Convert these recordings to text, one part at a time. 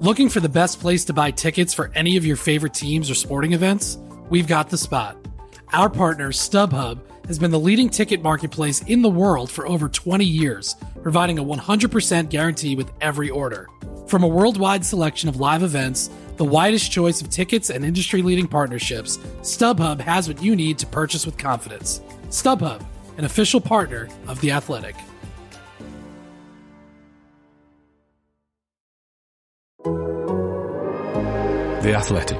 Looking for the best place to buy tickets for any of your favorite teams or sporting events? We've got the spot. Our partner, StubHub, has been the leading ticket marketplace in the world for over 20 years, providing a 100% guarantee with every order. From a worldwide selection of live events, the widest choice of tickets and industry-leading partnerships, StubHub has what you need to purchase with confidence. StubHub, an official partner of The Athletic. The Athletic.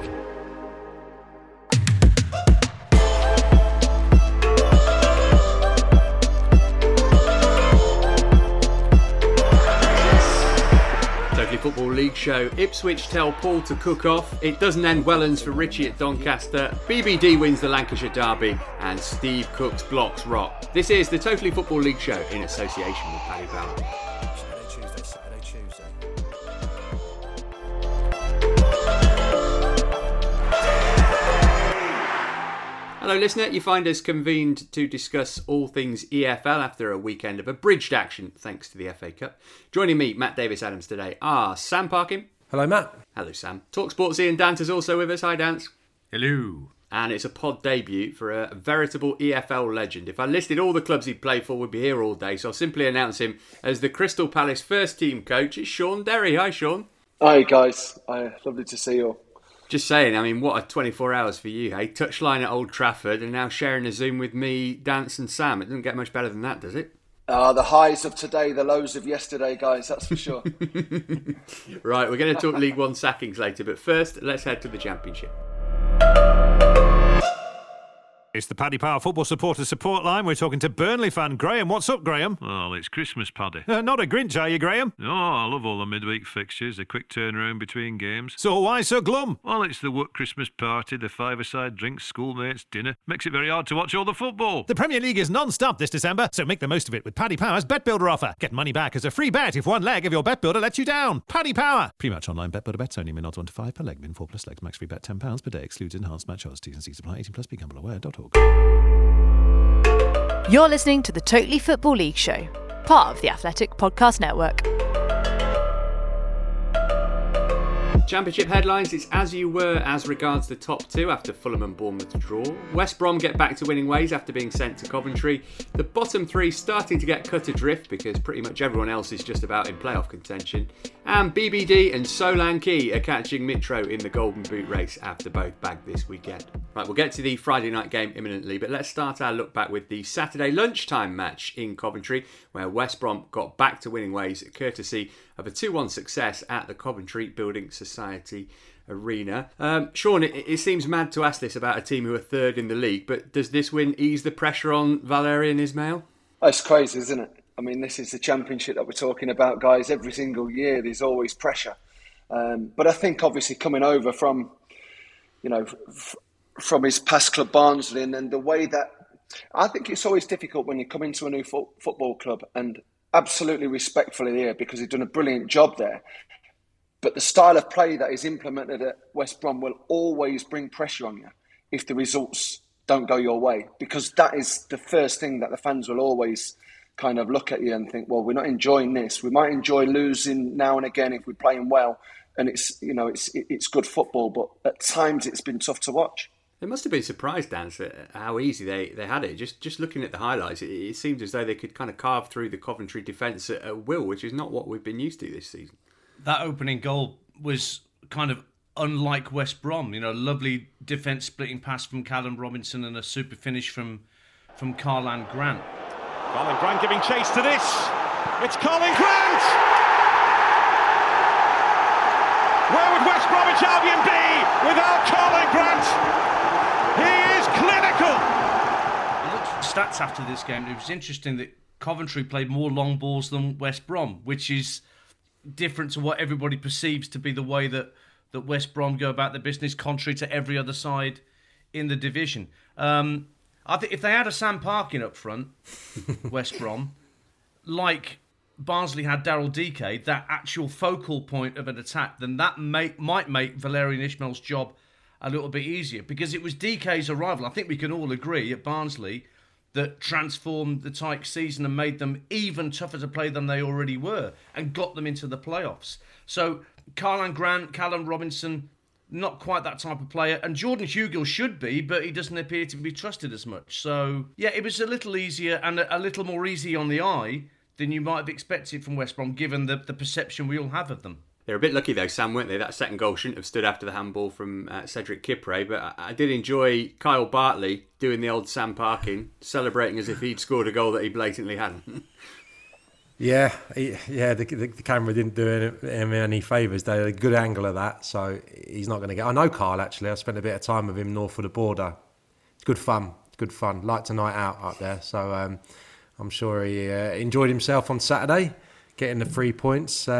Totally Football League show. Ipswich tell Paul to cook off. It doesn't end well-uns for Richie at Doncaster. BBD wins the Lancashire Derby. And Steve Cook's blocks rock. This is the Totally Football League show in association with Paddy Power. Saturday, Tuesday. Hello listener, you find us convened to discuss all things EFL after a weekend of abridged action thanks to the FA Cup. Joining me, Matt Davis-Adams today are Sam Parkin. Hello Matt. Hello Sam. TalkSport's Ian Danter's also with us. Hi Dance. Hello. And it's a pod debut for a veritable EFL legend. If I listed all the clubs he'd play for, we'd be here all day, so I'll simply announce him as the Crystal Palace first team coach. It's Sean Derry. Hi Sean. Hi guys. Lovely to see you all. Just saying, I mean, what a 24 hours for you, hey? Touchline at Old Trafford and now sharing a Zoom with me, Dance and Sam. It doesn't get much better than that, does it? The highs of today, the lows of yesterday, guys, that's for sure. Right, we're going to talk League One sackings later, but first, let's head to the Championship. It's the Paddy Power Football Supporters Support Line. We're talking to Burnley fan Graham. What's up, Graham? Well, it's Christmas, Paddy. Not a Grinch, are you, Graham? No, I love all the midweek fixtures, the quick turnaround between games. So why so glum? Well, it's the work Christmas party, the five-a-side drinks, schoolmates, dinner. Makes it very hard to watch all the football. The Premier League is non-stop this December, so make the most of it with Paddy Power's Bet Builder offer. Get money back as a free bet if one leg of your Bet Builder lets you down. Paddy Power. Pre-match online Bet Builder bets only. Min odds 1 to 5 per leg. Min 4 plus legs. Max free bet £10 per day. Excludes enhanced match odds. T's and C's apply. 18 plus. BeGambleAware.org. You're listening to the Totally Football League show, part of the Athletic Podcast Network. Championship headlines, it's as you were as regards the top two after Fulham and Bournemouth draw. West Brom get back to winning ways after being sent to Coventry. The bottom three starting to get cut adrift because pretty much everyone else is just about in playoff contention. And BBD and Solanke are catching Mitro in the Golden Boot race after both bagged this weekend. Right, we'll get to the Friday night game imminently, but let's start our look back with the Saturday lunchtime match in Coventry, where West Brom got back to winning ways courtesy of a 2-1 success at the Coventry Building Society Arena. Sean, it seems mad to ask this about a team who are third in the league, but does this win ease the pressure on Valérien Ismaël? It's crazy, isn't it? I mean, this is the Championship that we're talking about, guys. Every single year there's always pressure. But I think obviously coming over from, from his past club Barnsley and the way that... I think it's always difficult when you come into a new football club, and absolutely respectfully here because he's done a brilliant job there. But the style of play that is implemented at West Brom will always bring pressure on you if the results don't go your way, because that is the first thing that the fans will always kind of look at you and think, well, we're not enjoying this. We might enjoy losing now and again if we're playing well, and it's good football, but at times it's been tough to watch. They must have been surprised, Dan, at how easy they had it. Just looking at the highlights, it seemed as though they could kind of carve through the Coventry defence at will, which is not what we've been used to this season. That opening goal was kind of unlike West Brom. Lovely defence splitting pass from Callum Robinson and a super finish from Karlan Grant. Karlan Grant giving chase to this. It's Karlan Grant! Where would West Bromwich Albion be without Karlan Grant? He is clinical! I looked at stats after this game. It was interesting that Coventry played more long balls than West Brom, which is different to what everybody perceives to be the way that West Brom go about their business, contrary to every other side in the division. I think if they had a Sam Parkin up front, West Brom, like Barnsley had Daryl Dike, that actual focal point of an attack, then that might make Valérien Ismaël's job a little bit easier, because it was Dike's arrival, I think we can all agree, at Barnsley, that transformed the Tyke season and made them even tougher to play than they already were and got them into the playoffs. So Karlan Grant, Callum Robinson, not quite that type of player. And Jordan Hugill should be, but he doesn't appear to be trusted as much. So, yeah, it was a little easier and a little more easy on the eye than you might have expected from West Brom, given the perception we all have of them. They're a bit lucky though, Sam, weren't they? That second goal shouldn't have stood after the handball from Cedric Kipre, but I did enjoy Kyle Bartley doing the old Sam Parkin, celebrating as if he'd scored a goal that he blatantly hadn't. Yeah, the camera didn't do him any favours. They had a good angle of that, so he's not going to get... I know Kyle, actually. I spent a bit of time with him north of the border. It's good fun. Liked a night out up there, so I'm sure he enjoyed himself on Saturday, getting the 3 points.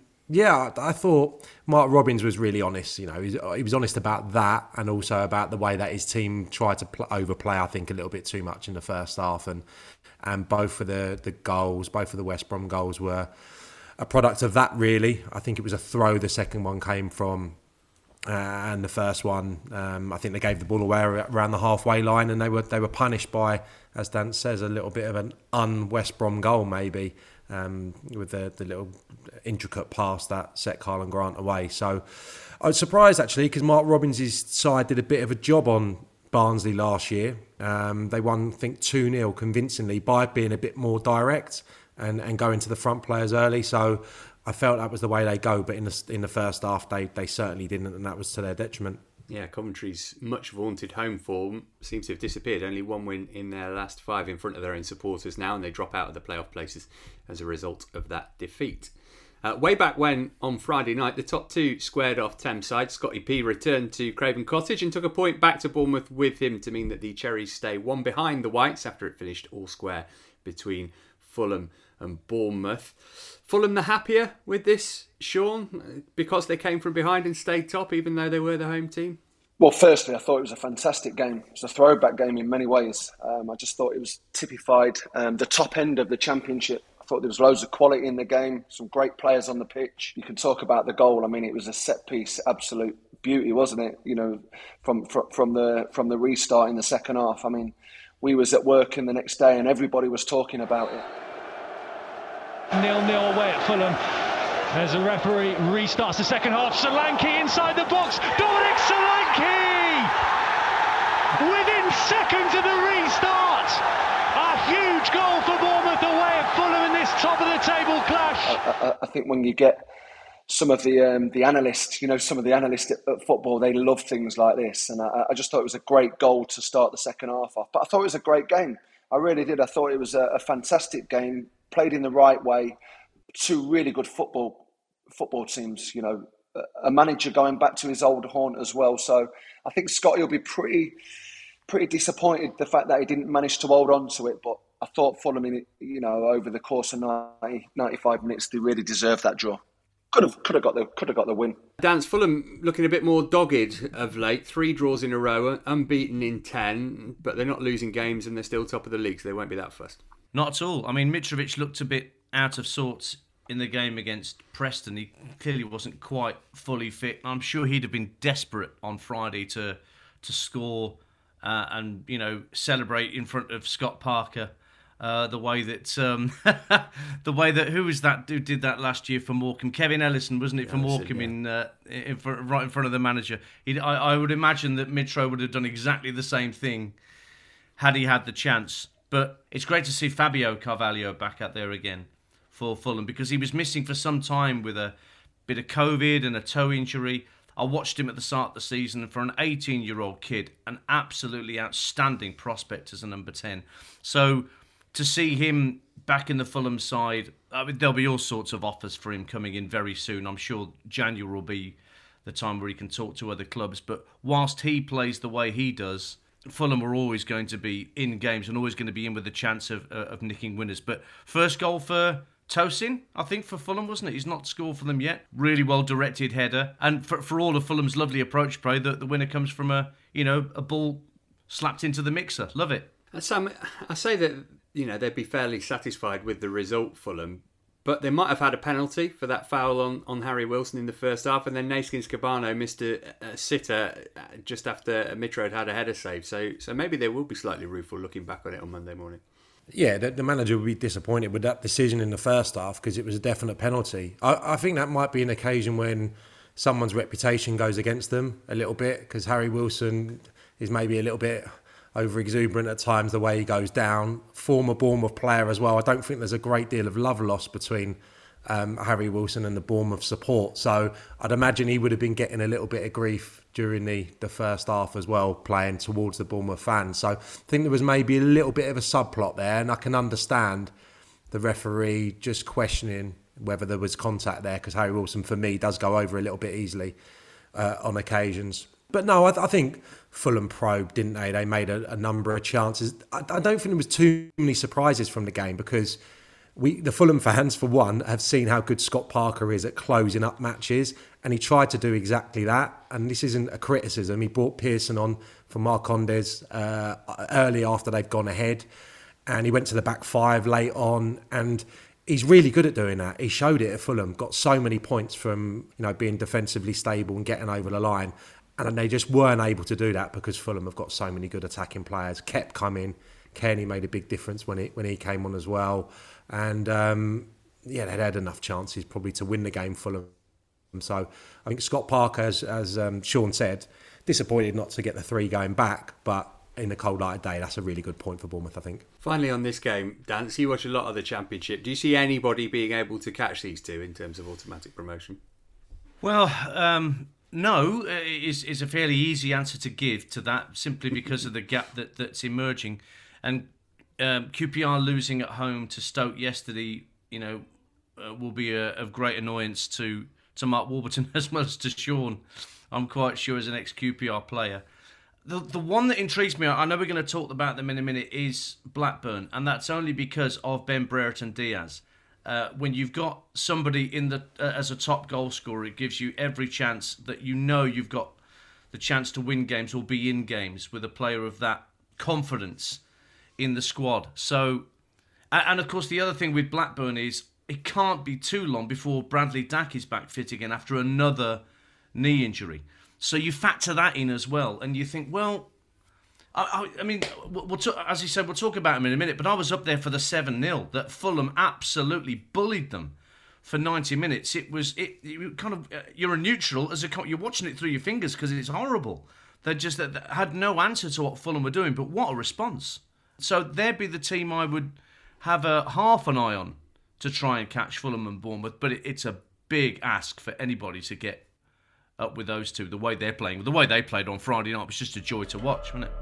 I thought Mark Robins was really honest. You know, he was honest about that, and also about the way that his team tried to overplay, I think, a little bit too much in the first half. And both of the goals, both of the West Brom goals were a product of that, really. I think it was a throw the second one came from, and the first one, I think they gave the ball away around the halfway line, and they were punished by, as Dan says, a little bit of an un-West Brom goal maybe. With the little intricate pass that set Karlan Grant away. So I was surprised, actually, because Mark Robins' side did a bit of a job on Barnsley last year. They won, I think, 2-0 convincingly by being a bit more direct and going to the front players early. So I felt that was the way they go. But in the first half, they certainly didn't, and that was to their detriment. Yeah, Coventry's much vaunted home form seems to have disappeared. Only one win in their last 5 in front of their own supporters now, and they drop out of the playoff places as a result of that defeat. Way back when, on Friday night, the top two squared off Thames side. Scotty P returned to Craven Cottage and took a point back to Bournemouth with him to mean that the Cherries stay one behind the Whites after it finished all square between Fulham and Bournemouth. Fulham the happier with this, Sean, because they came from behind and stayed top, even though they were the home team? Well, firstly, I thought it was a fantastic game. It was a throwback game in many ways. I just thought it was typified the top end of the Championship. I thought there was loads of quality in the game, some great players on the pitch. You can talk about the goal. I mean, it was a set piece, absolute beauty, wasn't it? You know, from the restart in the second half. I mean, we was at work in the next day and everybody was talking about it. 0-0 away at Fulham as the referee restarts the second half. Solanke inside the box. Dominic Solanke! Within seconds of the restart! A huge goal for Bournemouth away at Fulham in this top of the table clash. I think when you get some of the analysts, you know, some of the analysts at football, they love things like this. And I just thought it was a great goal to start the second half off. But I thought it was a great game. I really did. I thought it was a fantastic game. Played in the right way, 2 really good football teams. You know, a manager going back to his old haunt as well. So I think Scotty will be pretty disappointed the fact that he didn't manage to hold on to it. But I thought Fulham, you know, over the course of 95 minutes, they really deserved that draw. Could have got the win. Dan's Fulham looking a bit more dogged of late. 3 draws in a row, unbeaten in 10, but they're not losing games and they're still top of the league, so they won't be that fussed. Not at all. I mean, Mitrovic looked a bit out of sorts in the game against Preston. He clearly wasn't quite fully fit. I'm sure he'd have been desperate on Friday to score and, you know, celebrate in front of Scott Parker. The way that who was that who did that last year for Morecambe? Kevin Ellison, wasn't it, for Morecambe, right in front of the manager? I would imagine that Mitro would have done exactly the same thing had he had the chance. But it's great to see Fabio Carvalho back out there again for Fulham, because he was missing for some time with a bit of COVID and a toe injury. I watched him at the start of the season, and for an 18-year-old kid, an absolutely outstanding prospect as a number 10. So to see him back in the Fulham side, I mean, there'll be all sorts of offers for him coming in very soon. I'm sure January will be the time where he can talk to other clubs. But whilst he plays the way he does, Fulham are always going to be in games and always going to be in with a chance of nicking winners. But first goal for Tosin, I think, for Fulham, wasn't it? He's not scored for them yet. Really well-directed header. And for all of Fulham's lovely approach play, the winner comes from a ball slapped into the mixer. Love it. Sam, I say that, you know, they'd be fairly satisfied with the result, Fulham, but they might have had a penalty for that foul on Harry Wilson in the first half, and then Neeskens Cabano missed a sitter just after Mitro had a header save. So maybe they will be slightly rueful looking back on it on Monday morning. Yeah, the manager would be disappointed with that decision in the first half because it was a definite penalty. I think that might be an occasion when someone's reputation goes against them a little bit, because Harry Wilson is maybe a little bit over-exuberant at times, the way he goes down. Former Bournemouth player as well. I don't think there's a great deal of love lost between Harry Wilson and the Bournemouth support. So I'd imagine he would have been getting a little bit of grief during the first half as well, playing towards the Bournemouth fans. So I think there was maybe a little bit of a subplot there, and I can understand the referee just questioning whether there was contact there, because Harry Wilson, for me, does go over a little bit easily on occasions. But no, I think Fulham probed, didn't they? They made a number of chances. I don't think there was too many surprises from the game, because the Fulham fans, for one, have seen how good Scott Parker is at closing up matches, and he tried to do exactly that. And this isn't a criticism. He brought Pearson on for Marcondes early after they've gone ahead, and he went to the back five late on, and he's really good at doing that. He showed it at Fulham, got so many points from being defensively stable and getting over the line, and they just weren't able to do that because Fulham have got so many good attacking players. Kept coming. Kearney made a big difference when he came on as well. And they'd had enough chances probably to win the game, Fulham. So I think Scott Parker, as Sean said, disappointed not to get the 3 going back, but in the cold light of day, that's a really good point for Bournemouth, I think. Finally on this game, Dan, you watch a lot of the Championship. Do you see anybody being able to catch these two in terms of automatic promotion? Well, no, is a fairly easy answer to give to that, simply because of the gap that's emerging. And QPR losing at home to Stoke yesterday, will be of great annoyance to Mark Warburton as well as to Sean, I'm quite sure, as an ex-QPR player. The one that intrigues me, I know we're going to talk about them in a minute, is Blackburn, and that's only because of Ben Brereton Diaz. When you've got somebody as a top goal scorer, it gives you every chance that you've got the chance to win games or be in games with a player of that confidence in the squad. So, and of course the other thing with Blackburn is it can't be too long before Bradley Dack is back fit again after another knee injury. So you factor that in as well, and you think, well, I mean, as you said, we'll talk about him in a minute, but I was up there for the 7-0 that Fulham absolutely bullied them for 90 minutes. It kind of, you're a neutral, you're watching it through your fingers because it's horrible. They had no answer to what Fulham were doing, but what a response. So they'd be the team I would have half an eye on to try and catch Fulham and Bournemouth, but it's a big ask for anybody to get up with those two. The way they're playing, the way they played on Friday night was just a joy to watch, wasn't it?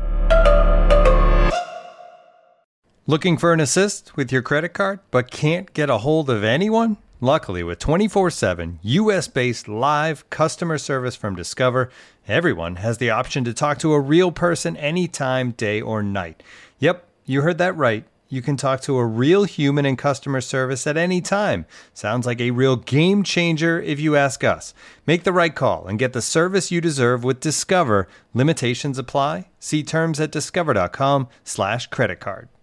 Looking for an assist with your credit card, but can't get a hold of anyone? Luckily, with 24/7 US-based live customer service from Discover, everyone has the option to talk to a real person anytime, day or night. Yep, you heard that right. You can talk to a real human in customer service at any time. Sounds like a real game changer if you ask us. Make the right call and get the service you deserve with Discover. Limitations apply. See terms at discover.com/creditcard.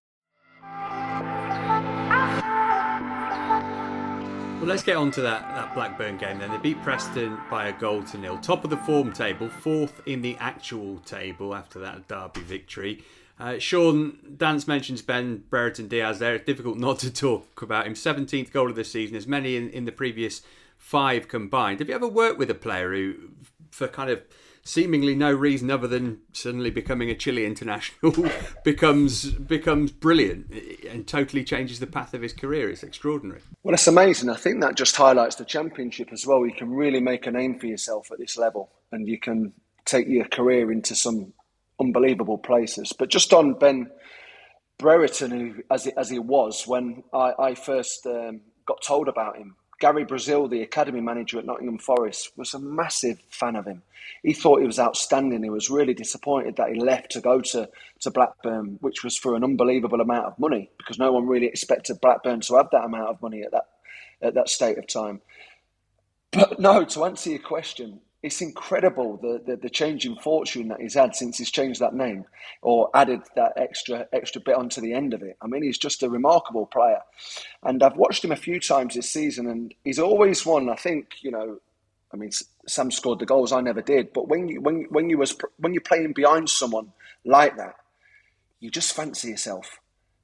Well, let's get on to that Blackburn game then. They beat Preston by 1-0. Top of the form table, 4th in the actual table after that Derby victory. Sean, Dance mentions Ben Brereton Diaz there. It's difficult not to talk about him. 17th goal of the season, as many in the previous 5 combined. Have you ever worked with a player who, for kind of seemingly no reason other than suddenly becoming a Chile international, becomes brilliant and totally changes the path of his career? It's extraordinary. Well, it's amazing. I think that just highlights the Championship as well. You can really make a name for yourself at this level, and you can take your career into some unbelievable places. But just on Ben Brereton, who as he was when I first got told about him, Gary Brazil, the academy manager at Nottingham Forest, was a massive fan of him. He thought he was outstanding. He was really disappointed that he left to go to Blackburn, which was for an unbelievable amount of money, because no one really expected Blackburn to have that amount of money at that state of time. But no, to answer your question, it's incredible the change in fortune that he's had since he's changed that name or added that extra bit onto the end of it. I mean, he's just a remarkable player. And I've watched him a few times this season, and he's always won. I think, I mean, Sam scored the goals, I never did. But when you're playing behind someone like that, you just fancy yourself.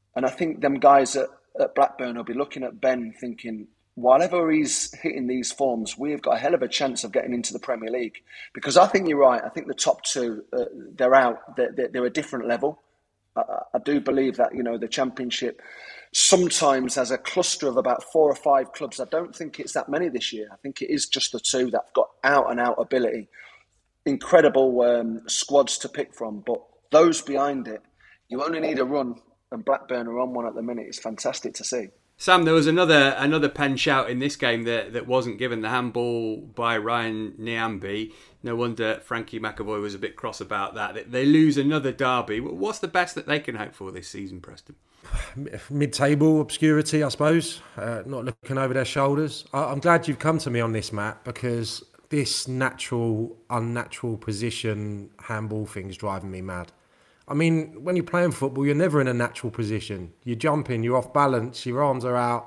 And I think them guys at Blackburn will be looking at Ben thinking, whatever he's hitting these forms, we've got a hell of a chance of getting into the Premier League. Because I think you're right. I think the top two, they're out. They're a different level. I do believe that, the Championship sometimes has a cluster of about 4 or 5 clubs. I don't think it's that many this year. I think it is just the two that have got out-and-out ability. Incredible squads to pick from. But those behind it, you only need a run, and Blackburn are on one at the minute. It's fantastic to see. Sam, there was another pen shout in this game that wasn't given, the handball by Ryan Nyambe. No wonder Frankie McAvoy was a bit cross about that. They lose another derby. What's the best that they can hope for this season, Preston? Mid-table obscurity, I suppose. Not looking over their shoulders. I'm glad you've come to me on this, Matt, because this natural, unnatural position handball thing is driving me mad. I mean, when you're playing football, you're never in a natural position. You're jumping, you're off balance, your arms are out.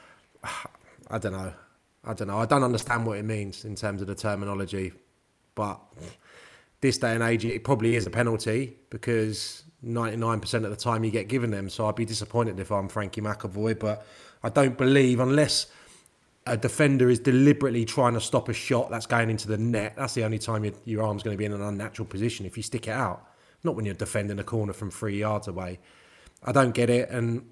I don't know. I don't understand what it means in terms of the terminology. But this day and age, it probably is a penalty because 99% of the time you get given them. So I'd be disappointed if I'm Frankie McAvoy. But I don't believe, unless a defender is deliberately trying to stop a shot that's going into the net, that's the only time your arm's going to be in an unnatural position if you stick it out. Not when you're defending a corner from 3 yards away. I don't get it. And,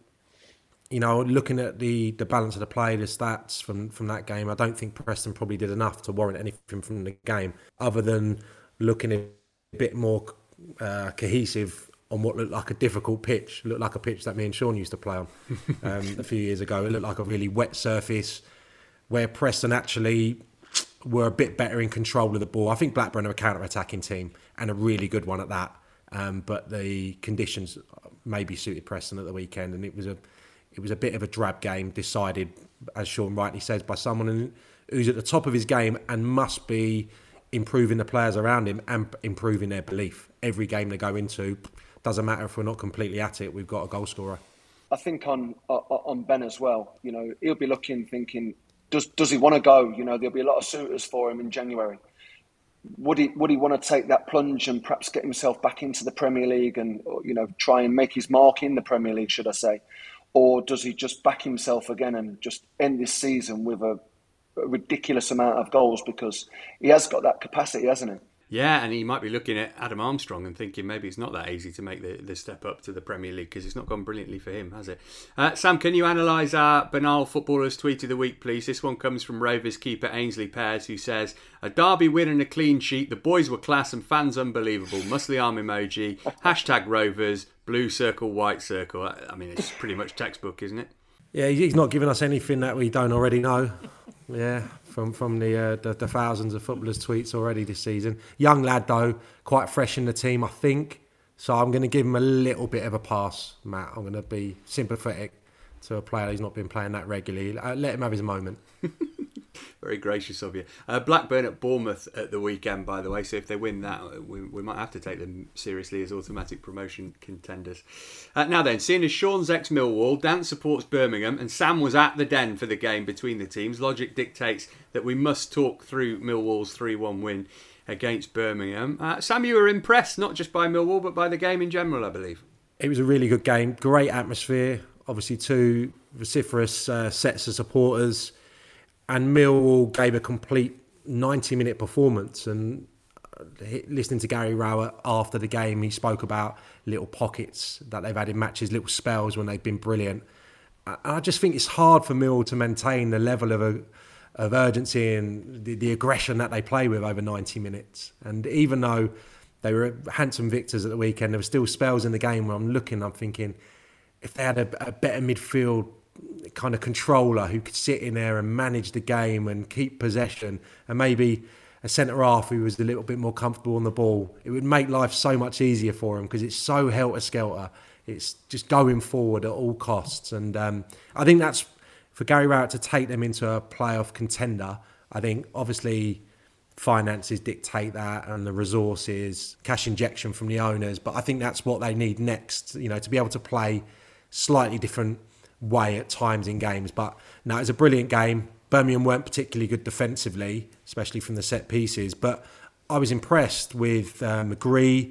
looking at the balance of the play, the stats from that game, I don't think Preston probably did enough to warrant anything from the game, other than looking a bit more cohesive on what looked like a difficult pitch. It looked like a pitch that me and Sean used to play on a few years ago. It looked like a really wet surface where Preston actually were a bit better in control of the ball. I think Blackburn are a counter-attacking team and a really good one at that. But the conditions maybe suited Preston at the weekend, and it was a bit of a drab game, decided, as Sean rightly says, by someone who's at the top of his game and must be improving the players around him and improving their belief. Every game they go into, doesn't matter if we're not completely at it, we've got a goal scorer. I think on Ben as well, he'll be looking, thinking, does he want to go? There'll be a lot of suitors for him in January. Would he want to take that plunge and perhaps get himself back into the Premier League and try and make his mark in the Premier League, should I say? Or does he just back himself again and just end this season with a ridiculous amount of goals, because he has got that capacity, hasn't he? Yeah, and he might be looking at Adam Armstrong and thinking maybe it's not that easy to make the step up to the Premier League, because it's not gone brilliantly for him, has it? Sam, can you analyse our banal footballers tweet of the week, please? This one comes from Rovers keeper Ainsley Pears, who says, "A derby win and a clean sheet. The boys were class and fans unbelievable. Muscly arm emoji. Hashtag Rovers. Blue circle, white circle." I mean, it's pretty much textbook, isn't it? Yeah, he's not giving us anything that we don't already know. Yeah, from the thousands of footballers' tweets already this season. Young lad, though, quite fresh in the team, I think. So I'm going to give him a little bit of a pass, Matt. I'm going to be sympathetic to a player who's not been playing that regularly. Let him have his moment. Very gracious of you. Blackburn at Bournemouth at the weekend, by the way. So if they win that, we might have to take them seriously as automatic promotion contenders. Now then, seeing as Sean's ex-Millwall, Dan supports Birmingham, and Sam was at the Den for the game between the teams, logic dictates that we must talk through Millwall's 3-1 win against Birmingham. Sam, you were impressed, not just by Millwall, but by the game in general, I believe. It was a really good game. Great atmosphere. Obviously, two vociferous sets of supporters. And Millwall gave a complete 90-minute performance. And listening to Gary Rowett after the game, he spoke about little pockets that they've had in matches, little spells when they've been brilliant. I just think it's hard for Millwall to maintain the level of urgency and the aggression that they play with over 90 minutes. And even though they were handsome victors at the weekend, there were still spells in the game where I'm thinking, if they had a better midfield kind of controller who could sit in there and manage the game and keep possession, and maybe a centre-half who was a little bit more comfortable on the ball, it would make life so much easier for them, because it's so helter-skelter. It's just going forward at all costs. And I think that's, for Gary Rowett to take them into a playoff contender, I think obviously finances dictate that, and the resources, cash injection from the owners. But I think that's what they need next, to be able to play slightly different way at times in games. But no, it's a brilliant game. Birmingham weren't particularly good defensively, especially from the set pieces. But I was impressed with McGree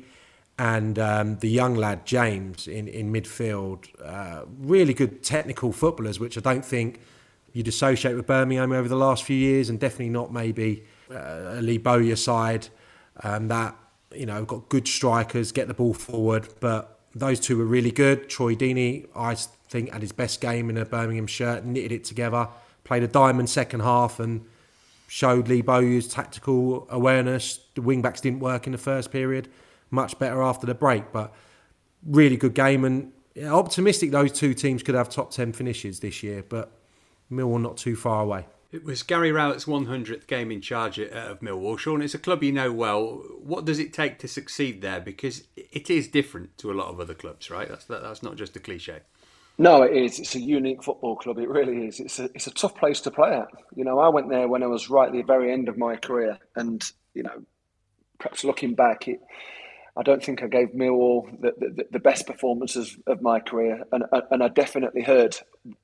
and the young lad James in midfield. Really good technical footballers, which I don't think you'd associate with Birmingham over the last few years, and definitely not maybe a Lee Bowyer side that, you know, got good strikers, get the ball forward. But those two were really good. Troy Deeney, I think, had his best game in a Birmingham shirt, knitted it together, played a diamond second half and showed Lee Bowyer's tactical awareness. The wing-backs didn't work in the first period, much better after the break, but really good game. And optimistic those two teams could have top 10 finishes this year, but Millwall not too far away. It was Gary Rowett's 100th game in charge of Millwall. Sean, it's a club you know well. What does it take to succeed there? Because it is different to a lot of other clubs, right? That's not just a cliche. No, it is. It's a unique football club. It really is. It's a tough place to play at. You know, I went there when I was right at the very end of my career, and you know, perhaps looking back, I don't think I gave Millwall the best performances of my career, and I definitely heard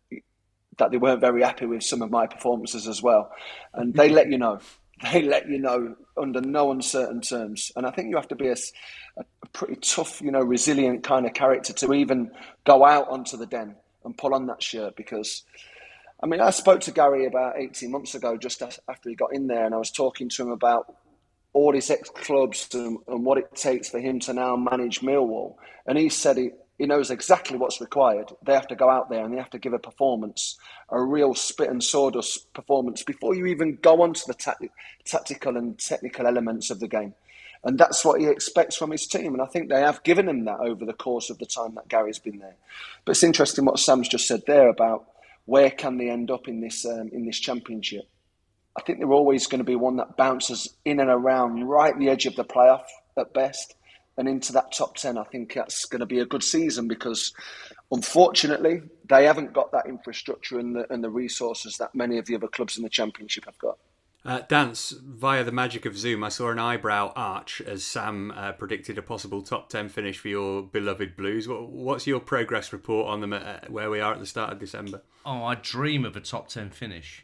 that they weren't very happy with some of my performances as well. And they let you know. They let you know under no uncertain terms. And I think you have to be a pretty tough, you know, resilient kind of character to even go out onto the Den and pull on that shirt. Because, I mean, I spoke to Gary about 18 months ago, just after he got in there, and I was talking to him about all his ex-clubs and what it takes for him to now manage Millwall. And he said he knows exactly what's required. They have to go out there and they have to give a performance, a real spit and sawdust performance before you even go on to the tactical and technical elements of the game. And that's what he expects from his team. And I think they have given him that over the course of the time that Gary's been there. But it's interesting what Sam's just said there about where can they end up in this championship. I think they're always going to be one that bounces in and around right at the edge of the playoff at best. And into that top 10, I think that's going to be a good season because, unfortunately, they haven't got that infrastructure and the resources that many of the other clubs in the Championship have got. Dance, via the magic of Zoom, I saw an eyebrow arch as Sam predicted a possible top 10 finish for your beloved Blues. What's your progress report on them where we are at the start of December? Oh, I dream of a top 10 finish.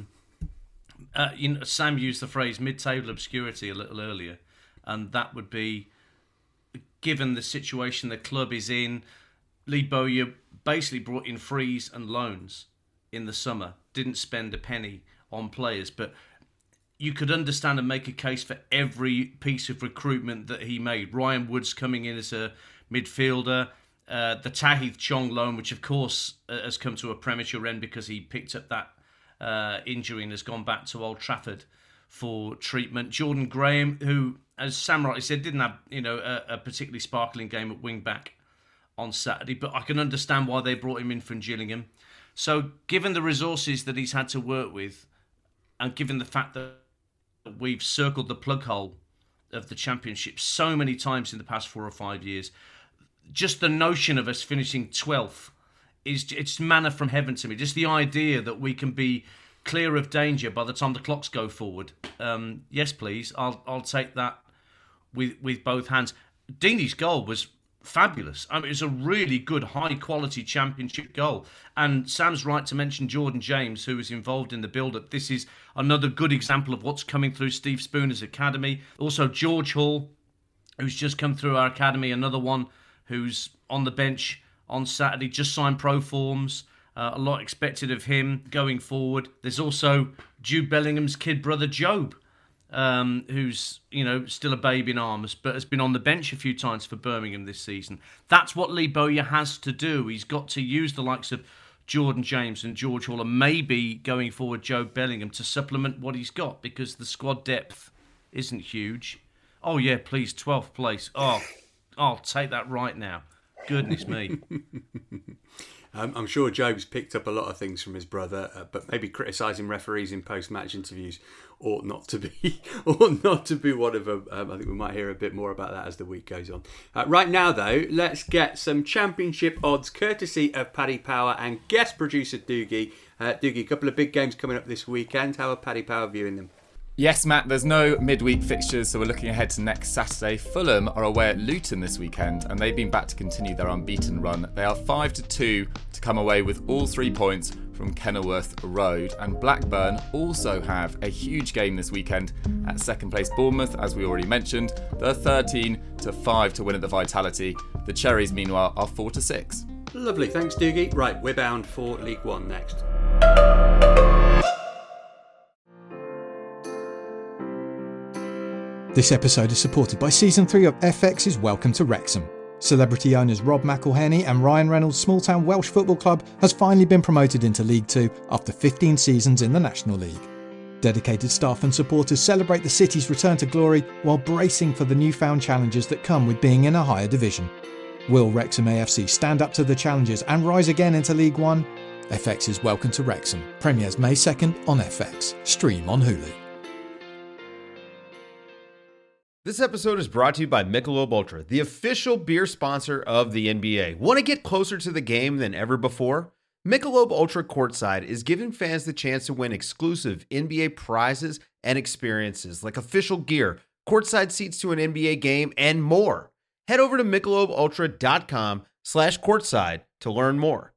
Sam used the phrase mid-table obscurity a little earlier, and that would be, given the situation the club is in, Lee Bowyer basically brought in frees and loans in the summer, didn't spend a penny on players, but you could understand and make a case for every piece of recruitment that he made. Ryan Woods coming in as a midfielder, the Tahith Chong loan, which of course has come to a premature end because he picked up that injury and has gone back to Old Trafford for treatment. Jordan Graham, who, as Sam rightly said, didn't have a particularly sparkling game at wing back on Saturday, but I can understand why they brought him in from Gillingham. So given the resources that he's had to work with, and given the fact that we've circled the plug hole of the Championship so many times in the past 4 or 5 years, just the notion of us finishing 12th it's manna from heaven to me. Just the idea that we can be clear of danger by the time the clocks go forward. Yes, please. I'll take that with both hands. Deeney's goal was fabulous. I mean, it was a really good, high-quality Championship goal. And Sam's right to mention Jordan James, who was involved in the build-up. This is another good example of what's coming through Steve Spooner's academy. Also, George Hall, who's just come through our academy, another one who's on the bench on Saturday, just signed pro forms. A lot expected of him going forward. There's also Jude Bellingham's kid brother, Job, who's still a babe in arms, but has been on the bench a few times for Birmingham this season. That's what Lee Bowyer has to do. He's got to use the likes of Jordan James and George Hall, and maybe going forward Jobe Bellingham to supplement what he's got, because the squad depth isn't huge. Oh yeah, please, 12th place. Oh, I'll take that right now. Goodness me. I'm sure Jobe's picked up a lot of things from his brother, but maybe criticising referees in post-match interviews ought not to be one of them. I think we might hear a bit more about that as the week goes on. Right now, though, let's get some Championship odds courtesy of Paddy Power and guest producer Doogie. Doogie, a couple of big games coming up this weekend. How are Paddy Power viewing them? Yes, Matt, there's no midweek fixtures, so we're looking ahead to next Saturday. Fulham are away at Luton this weekend, and they've been back to continue their unbeaten run. They are 5-2 to come away with all 3 points from Kenilworth Road. And Blackburn also have a huge game this weekend at second place Bournemouth, as we already mentioned. They're 13 to to 5 to win at the Vitality. The Cherries, meanwhile, are 4 to 6. Lovely, thanks Doogie. Right, we're bound for League One next. This episode is supported by Season 3 of FX's Welcome to Wrexham. Celebrity owners Rob McElhenney and Ryan Reynolds' small-town Welsh football club has finally been promoted into League 2 after 15 seasons in the National League. Dedicated staff and supporters celebrate the city's return to glory while bracing for the newfound challenges that come with being in a higher division. Will Wrexham AFC stand up to the challenges and rise again into League 1? FX's Welcome to Wrexham premieres May 2nd on FX. Stream on Hulu. This episode is brought to you by Michelob Ultra, the official beer sponsor of the NBA. Want to get closer to the game than ever before? Michelob Ultra Courtside is giving fans the chance to win exclusive NBA prizes and experiences like official gear, courtside seats to an NBA game, and more. Head over to MichelobUltra.com/courtside to learn more.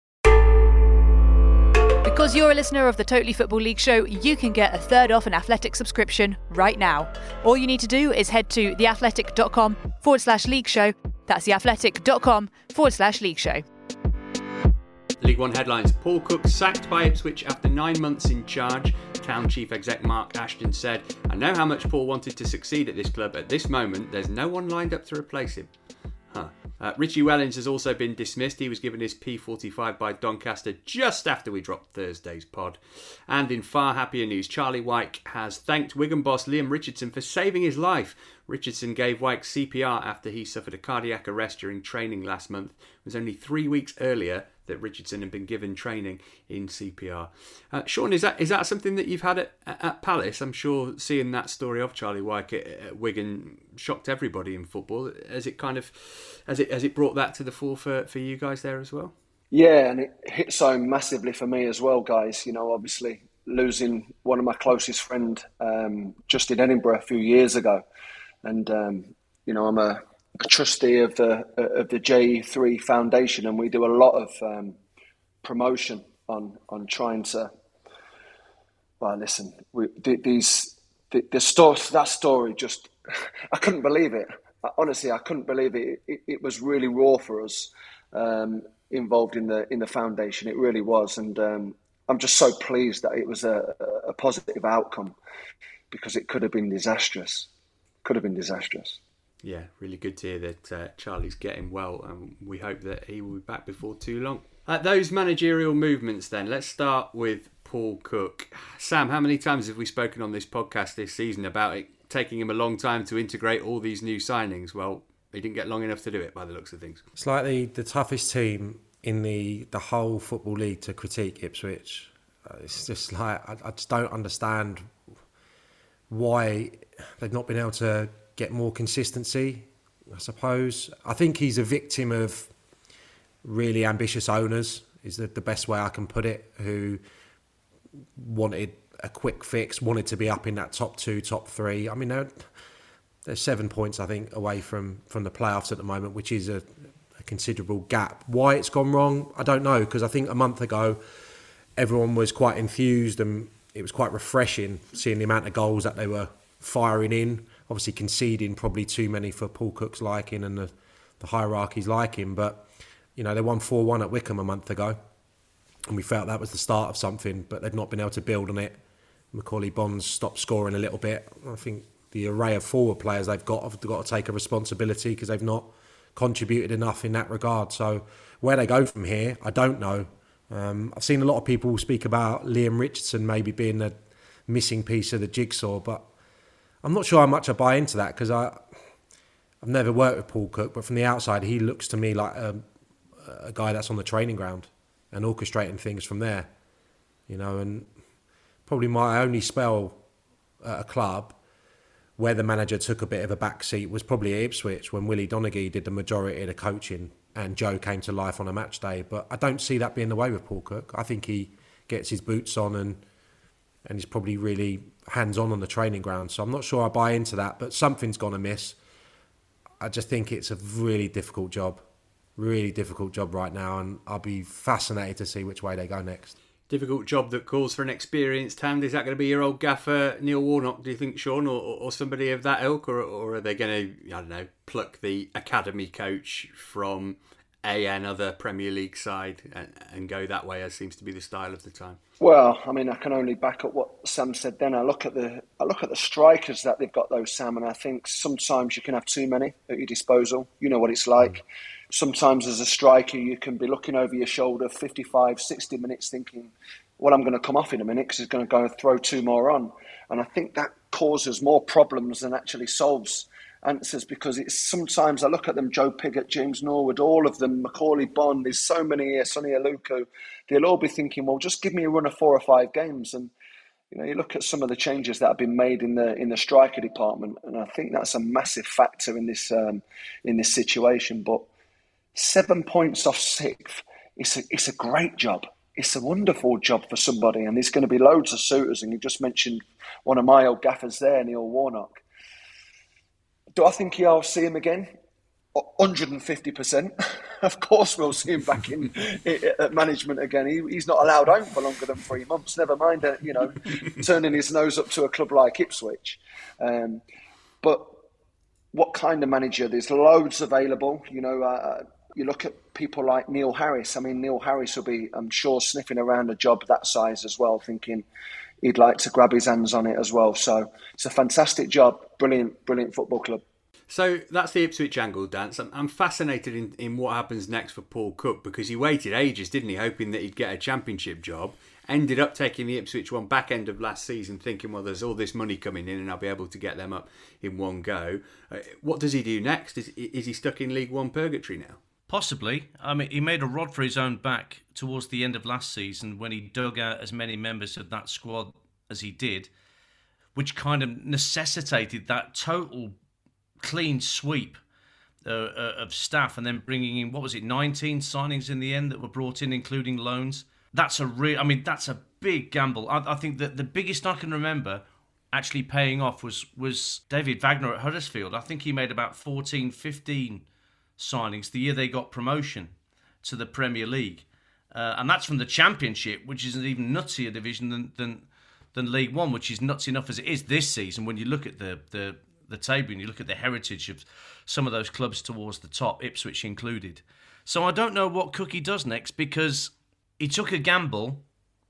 Because you're a listener of the Totally Football League show, you can get a third off an Athletic subscription right now. All you need to do is head to theathletic.com/league show. That's theathletic.com/league show. League One headlines. Paul Cook sacked by Ipswich after 9 months in charge. Town Chief Exec Mark Ashton said, "I know how much Paul wanted to succeed at this club. At this moment, there's no one lined up to replace him." Richie Wellens has also been dismissed. He was given his P45 by Doncaster just after we dropped Thursday's pod. And in far happier news, Charlie Wyke has thanked Wigan boss Liam Richardson for saving his life. Richardson gave Wyke CPR after he suffered a cardiac arrest during training last month. It was only 3 weeks earlier that Richardson had been given training in CPR. Sean, is that something that you've had at Palace? I'm sure seeing that story of Charlie Wyke at Wigan shocked everybody in football. Has it brought that to the fore for you guys there as well? Yeah, and it hit so massively for me as well, guys. You know, obviously losing one of my closest friend just in Edinburgh a few years ago, and you know, I'm a trustee of the J3 Foundation, and we do a lot of promotion on trying to. Well, listen, that story just I couldn't believe it. Honestly, I couldn't believe it. It was really raw for us involved in the foundation. It really was, and I'm just so pleased that it was a positive outcome, because it could have been disastrous. Yeah, really good to hear that Charlie's getting well, and we hope that he will be back before too long. Those managerial movements then, let's start with Paul Cook. Sam, how many times have we spoken on this podcast this season about it taking him a long time to integrate all these new signings? Well, he didn't get long enough to do it by the looks of things. It's like the toughest team in the whole Football League to critique, Ipswich. It's just like, I just don't understand why they've not been able to get more consistency, I suppose. I think he's a victim of really ambitious owners, is the best way I can put it, who wanted a quick fix, wanted to be up in that top 2, top 3. I mean, they're 7 points, I think, away from the playoffs at the moment, which is a considerable gap. Why it's gone wrong, I don't know, because I think a month ago everyone was quite enthused and it was quite refreshing seeing the amount of goals that they were firing in. Obviously conceding probably too many for Paul Cook's liking and the hierarchy's liking, but you know, they won 4-1 at Wickham a month ago, and we felt that was the start of something, but they've not been able to build on it. Macaulay Bonds stopped scoring a little bit. I think the array of forward players they've got have got to take a responsibility, because they've not contributed enough in that regard. So where they go from here, I don't know. I've seen a lot of people speak about Liam Richardson maybe being the missing piece of the jigsaw, but I'm not sure how much I buy into that, because I've never worked with Paul Cook, but from the outside he looks to me like a guy that's on the training ground and orchestrating things from there, you know. And probably my only spell at a club where the manager took a bit of a back seat was probably at Ipswich, when Willie Donaghy did the majority of the coaching and Joe came to life on a match day. But I don't see that being the way with Paul Cook. I think he gets his boots on and he's probably really hands-on on the training ground. So I'm not sure I buy into that, but something's gone amiss. I just think it's a really difficult job right now, and I'll be fascinated to see which way they go next. difficult job that calls for an experienced hand. Is that going to be your old gaffer, Neil Warnock, do you think, Sean, or somebody of that ilk? Or are they going to, I don't know, pluck the academy coach from another Premier League side and go that way, as seems to be the style of the time? Well, I mean, I can only back up what Sam said then. I look at the strikers that they've got, though, Sam, and I think sometimes you can have too many at your disposal. You know what it's like. Sometimes as a striker, you can be looking over your shoulder 55, 60 minutes thinking, well, I'm going to come off in a minute because he's going to go and throw two more on. And I think that causes more problems than actually solves answers, because it's sometimes I look at them, Joe Pigott, James Norwood, all of them, Macaulay Bonne, there's so many here, Sonny Aluko, they'll all be thinking, well, just give me a run of 4 or 5 games. And you look at some of the changes that have been made in the striker department, and I think that's a massive factor in this situation. But 7 points off 6th, it's a great job. It's a wonderful job for somebody, and there's going to be loads of suitors. And you just mentioned one of my old gaffers there, Neil Warnock. Do I think I'll see him again? 150%. Of course we'll see him back in at management again. He's not allowed home for longer than 3 months, never mind turning his nose up to a club like Ipswich. But what kind of manager? There's loads available. You look at people like Neil Harris. I mean, Neil Harris will be, I'm sure, sniffing around a job that size as well, thinking he'd like to grab his hands on it as well. So it's a fantastic job. Brilliant football club. So that's the Ipswich angle, Dance. I'm fascinated in what happens next for Paul Cook, because he waited ages, didn't he, hoping that he'd get a championship job. Ended up taking the Ipswich one back end of last season, thinking, well, there's all this money coming in and I'll be able to get them up in one go. What does he do next? Is he stuck in League One purgatory now? Possibly. I mean, he made a rod for his own back towards the end of last season when he dug out as many members of that squad as he did, which kind of necessitated that total clean sweep of staff, and then bringing in, 19 signings in the end that were brought in, including loans. That's a big gamble. I think that the biggest I can remember actually paying off was David Wagner at Huddersfield. I think he made about 14, 15 signings the year they got promotion to the Premier League. And that's from the Championship, which is an even nuttier division than League One, which is nuts enough as it is this season when you look at the table and you look at the heritage of some of those clubs towards the top, Ipswich included. So I don't know what Cookie does next, because he took a gamble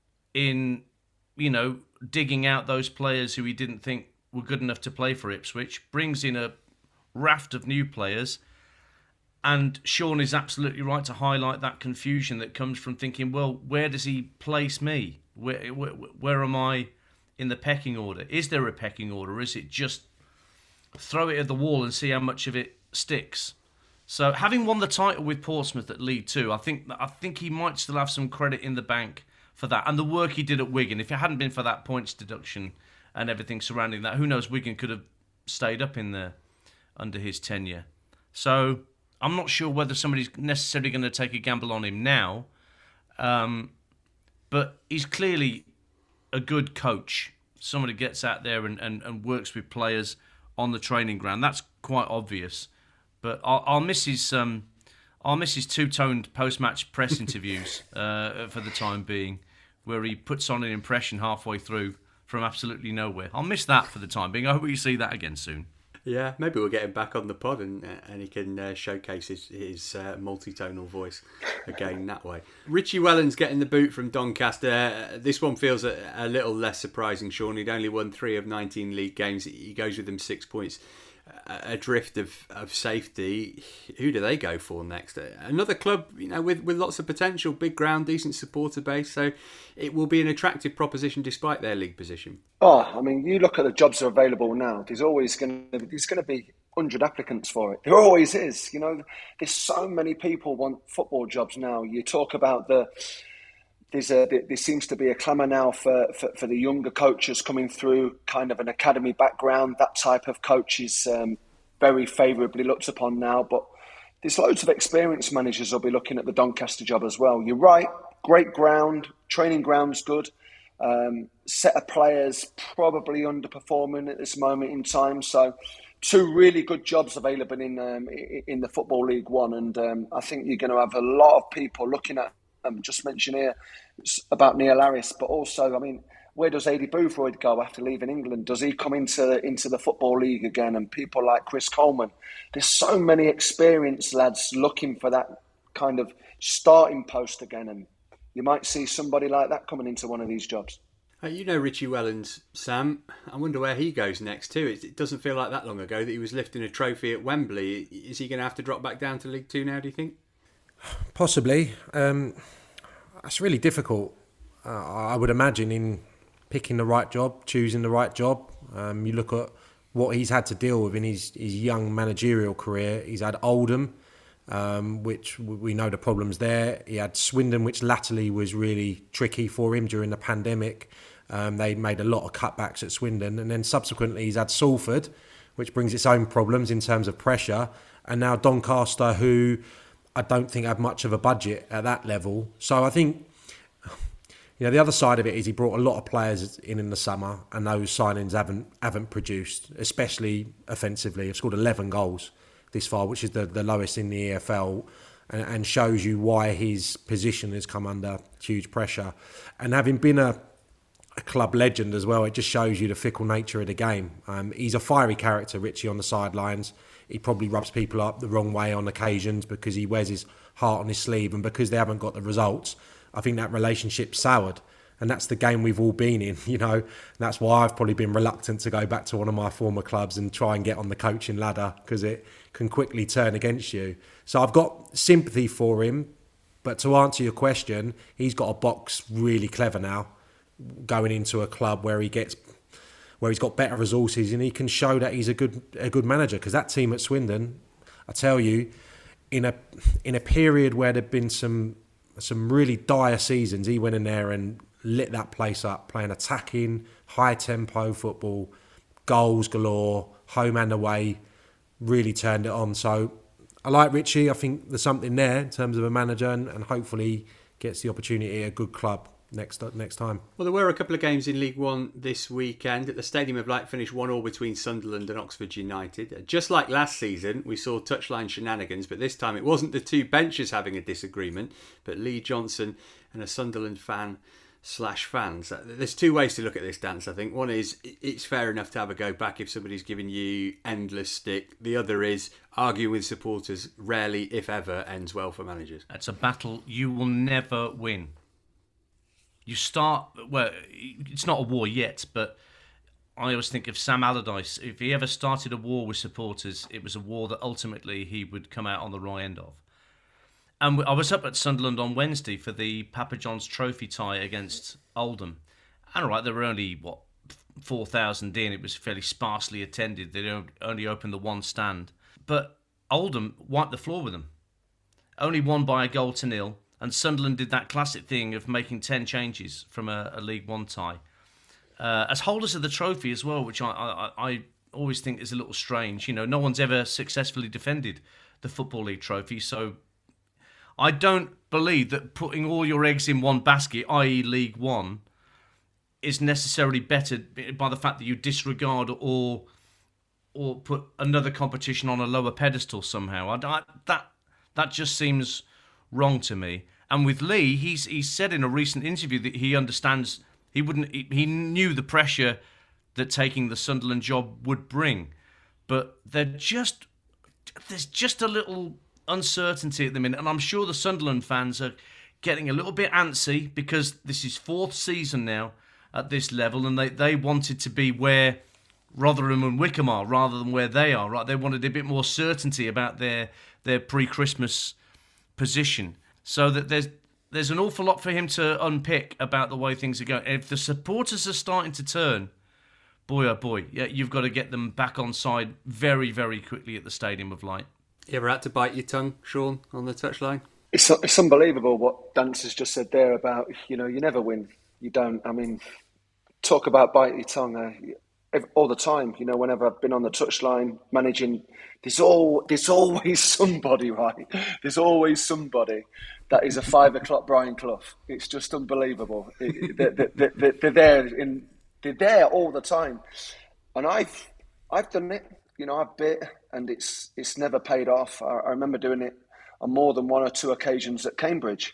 in, digging out those players who he didn't think were good enough to play for Ipswich, brings in a raft of new players, and Sean is absolutely right to highlight that confusion that comes from thinking, well, where does he place me? Where am I in the pecking order? Is there a pecking order, or is it just throw it at the wall and see how much of it sticks? So, having won the title with Portsmouth at League Two, I think he might still have some credit in the bank for that, and the work he did at Wigan. If it hadn't been for that points deduction and everything surrounding that, who knows? Wigan could have stayed up in there under his tenure. So, I'm not sure whether somebody's necessarily going to take a gamble on him now, but he's clearly a good coach. Somebody gets out there and works with players on the training ground. That's quite obvious. But I'll miss his two-toned post-match press interviews for the time being, where he puts on an impression halfway through from absolutely nowhere. I'll miss that for the time being. I hope we see that again soon. Yeah, maybe we'll get him back on the pod and he can showcase his multi-tonal voice again that way. Richie Wellens getting the boot from Doncaster. This one feels a little less surprising, Sean. He'd only won 3 of 19 league games. He goes with them 6 points adrift of safety. Who do they go for next? Another club, with lots of potential, big ground, decent supporter base. So it will be an attractive proposition despite their league position. Oh, I mean, you look at the jobs that are available now. There's going to be 100 applicants for it. There always is. There's so many people want football jobs now. You talk about there seems to be a clamour now for the younger coaches coming through, kind of an academy background. That type of coach is very favourably looked upon now. But there's loads of experienced managers who'll be looking at the Doncaster job as well. You're right, great ground, training ground's good. Set of players probably underperforming at this moment in time. So 2 really good jobs available in the Football League One. And I think you're going to have a lot of people looking at just mention here about Neil Harris, but also, I mean, where does Aidy Boothroyd go after leaving England? Does he come into the Football League again? And people like Chris Coleman. There's so many experienced lads looking for that kind of starting post again, and you might see somebody like that coming into one of these jobs. You know Richie Wellens, Sam. I wonder where he goes next too. It doesn't feel like that long ago that he was lifting a trophy at Wembley. Is he going to have to drop back down to League Two now, do you think? Possibly. It's really difficult, I would imagine, in picking the right job, choosing the right job. You look at what he's had to deal with in his young managerial career. He's had Oldham, which we know the problems there. He had Swindon, which latterly was really tricky for him during the pandemic. They made a lot of cutbacks at Swindon. And then subsequently he's had Salford, which brings its own problems in terms of pressure. And now Doncaster, who I don't think had much of a budget at that level. So I think, you know, the other side of it is he brought a lot of players in the summer, and those signings haven't produced, especially offensively. They've scored 11 goals this far, which is the lowest in the EFL, and shows you why his position has come under huge pressure. And having been a club legend as well, it just shows you the fickle nature of the game. He's a fiery character, Richie, on the sidelines. He probably rubs people up the wrong way on occasions because he wears his heart on his sleeve, and because they haven't got the results, I think that relationship's soured. And that's the game we've all been in, you know. And that's why I've probably been reluctant to go back to one of my former clubs and try and get on the coaching ladder, because it can quickly turn against you. So I've got sympathy for him. But to answer your question, he's got a box really clever now, going into a club where he's got better resources, and he can show that he's a good manager. Because that team at Swindon, I tell you, in a period where there'd been some really dire seasons, he went in there and lit that place up, playing attacking, high tempo football, goals galore, home and away, really turned it on. So I like Richie. I think there's something there in terms of a manager, and hopefully gets the opportunity at a good club next time. Well, there were a couple of games in League One this weekend. At the Stadium of Light finished 1-1 between Sunderland and Oxford United. Just like last season, we saw touchline shenanigans, but this time it wasn't the two benches having a disagreement, but Lee Johnson and a Sunderland fan/fans. There's two ways to look at this, dance, I think. One is it's fair enough to have a go back if somebody's giving you endless stick. The other is arguing with supporters rarely, if ever, ends well for managers. It's a battle you will never win. You start, well, it's not a war yet, but I always think of Sam Allardyce. If he ever started a war with supporters, it was a war that ultimately he would come out on the right end of. And I was up at Sunderland on Wednesday for the Papa John's Trophy tie against Oldham. And all right, there were only, 4,000 in. It was fairly sparsely attended. They only opened the one stand. But Oldham wiped the floor with them. Only won by a 1-0. And Sunderland did that classic thing of making 10 changes from a League One tie. As holders of the trophy as well, which I always think is a little strange. You know, no one's ever successfully defended the Football League trophy, so I don't believe that putting all your eggs in one basket, i.e. League One, is necessarily bettered by the fact that you disregard or put another competition on a lower pedestal somehow. That just seems wrong to me. And with Lee, he's said in a recent interview that he understands he knew the pressure that taking the Sunderland job would bring, but there's just a little uncertainty at the minute, and I'm sure the Sunderland fans are getting a little bit antsy because this is 4th season now at this level, and they wanted to be where Rotherham and Wycombe are rather than where they are. Right, they wanted a bit more certainty about their pre-Christmas position. So that there's an awful lot for him to unpick about the way things are going. If the supporters are starting to turn, boy oh boy, yeah, you've got to get them back on side very, very quickly at the Stadium of Light. You ever had to bite your tongue, Sean, on the touchline? It's unbelievable what Dance has just said there about, you know, you never win. You don't. I mean, talk about bite your tongue. All the time, you know, whenever I've been on the touchline managing, there's always somebody, right? There's always somebody that is a 5 o'clock Brian Clough. It's just unbelievable. They're there all the time, and I've done it. You know, I've bit, and it's never paid off. I remember doing it on more than 1 or 2 occasions at Cambridge,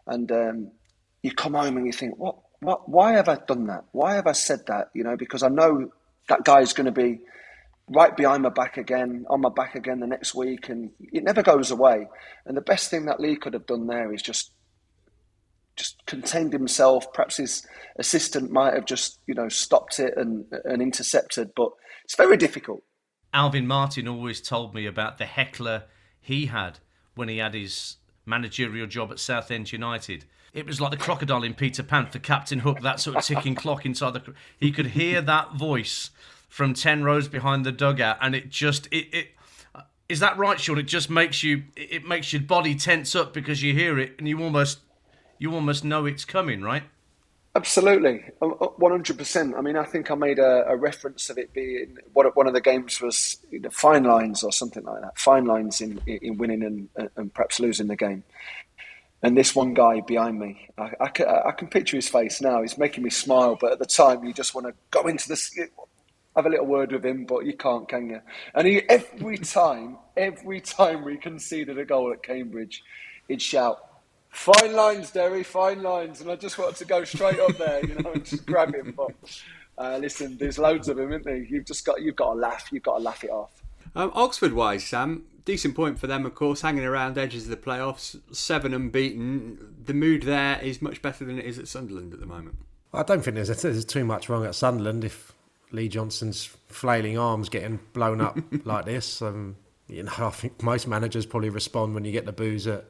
And you come home and you think, why have I done that? Why have I said that? You know, because I know that guy's going to be right behind my back again, on my back again the next week, and it never goes away. And the best thing that Lee could have done there is just contained himself. Perhaps his assistant might have just, you know, stopped it and intercepted, but it's very difficult. Alvin Martin always told me about the heckler he had when he had his managerial job at Southend United. It was like the crocodile in Peter Pan for Captain Hook, that sort of ticking clock inside the... He could hear that voice from 10 rows behind the dugout, and it just... Is that right, Sean? It just makes you... It makes your body tense up because you hear it, and you almost know it's coming, right? Absolutely, 100%. I mean, I think I made a reference of it being one of the games was, you know, fine lines or something like that. Fine lines in winning and perhaps losing the game. And this one guy behind me, I can picture his face now. He's making me smile, but at the time, you just want to go into the... have a little word with him, but you can't, can you? And he, every time we conceded a goal at Cambridge, he'd shout, "Fine lines, Derry, fine lines." And I just wanted to go straight up there, you know, and just grab him. But listen, there's loads of him, isn't there? You've got to laugh. You've got to laugh it off. Oxford-wise, Sam, decent point for them, of course, hanging around edges of the playoffs, 7 unbeaten. The mood there is much better than it is at Sunderland at the moment. I don't think there's too much wrong at Sunderland if Lee Johnson's flailing arms getting blown up like this. You know, I think most managers probably respond when you get the boos at